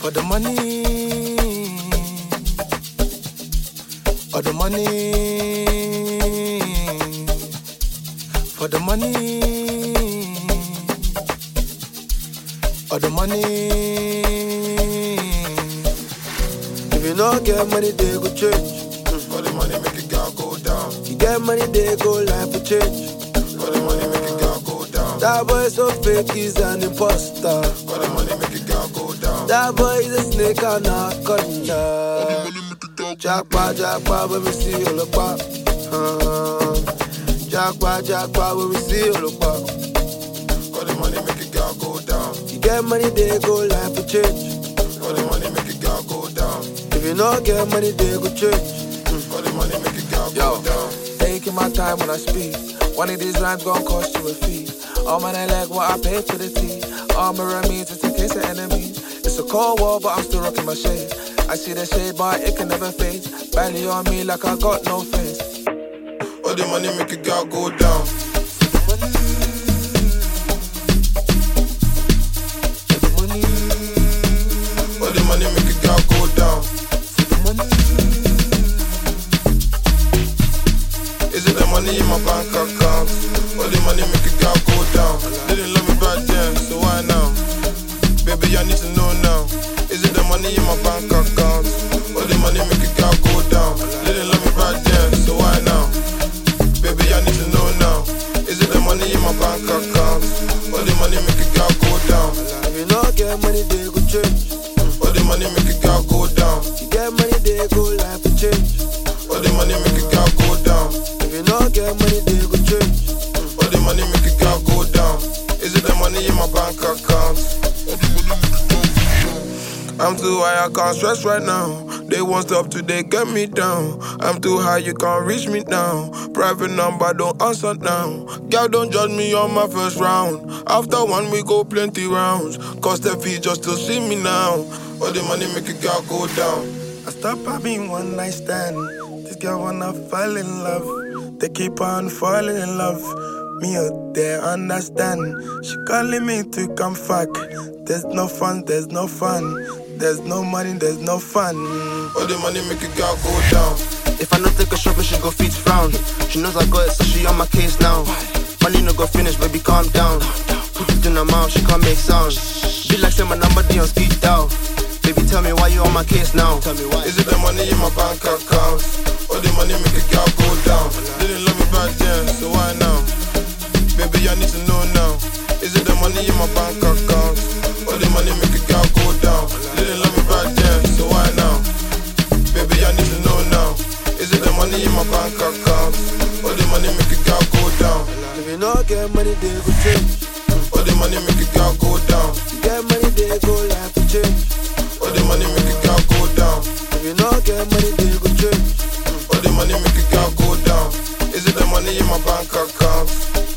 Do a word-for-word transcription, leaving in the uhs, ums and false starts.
For the money, for the money, for the money, for the money. If you not get money, they go change. For the money, make it girl go down. You get money, they go life will change. For the money, make it girl go down. That boy so fake, he's an imposter. For the money, make it girl go down. That boy is a snake and a conda. Jackpot, jackpot, when we see you look back. Jackpot, jackpot, when we see you look back. For the money, make it girl go down. You get money, they go life will change. For the money, make it girl go down. If you not get money, they go change. For the money, make it girl go down. Taking my time when I speak. One of these rhymes gon' cost you a fee. All man, I like what I pay for the tea. Armor and means it's in case of enemies. It's a cold war, but I'm still rocking my shade. I see the shade, but it can never fade. Value on me like I got no face. For the money, make it girl go down. For the money, For the money, make it girl go down. for the money, Is it the money in my bank account? For the money, make it girl go down. Didn't love me back then, so why now? Baby, I need to know now. Is it the money in my bank account? For the money, make it girl go down. Didn't love me back then, so why now? Baby, I need to know now. Is it the money in my bank account? For the money, make it girl go down. If you not get money, they go change. For the money, make it girl go down. You get money, they go life will change. For the money, make it girl go down. If you not get money, they go change. For the money, make it girl go down. Is it the money in my bank account? I'm too high, I can't stress right now. They won't stop till they get me down. I'm too high, you can't reach me now. Private number, don't answer now. Girl, don't judge me on my first round. After one, we go plenty rounds. Cause the fee just to see me now. All the money make a girl go down. I stop having one night stand. This girl wanna fall in love. They keep on falling in love. Me out there understand. She calling me to come fuck. There's no fun, there's no fun. There's no money, there's no fun. All the money make a girl go down. If I don't take a shot, she go feet frown. She knows I got it, so she on my case now. Money no go finish, baby, calm down. Put it in her mouth, she can't make sound. Be like say my number D on speed dial. Baby, tell me why you on my case now. Tell me why. Is it the money in my bank account? All the money make a girl go down. Didn't love me back then, so why now? Baby, I need to know now. Is it the money in my bank account? All the money make a girl go down. Didn't love me back then, so why now? Baby, I need to know now. Is it the money in my bank account? All the money make a girl go down. If you not get money, they go change. All the money make a girl go down. You get money, they go life will change. All the money make a girl go down. If you not get money, they go change. All the money make a girl go down. Is it the money in my bank account?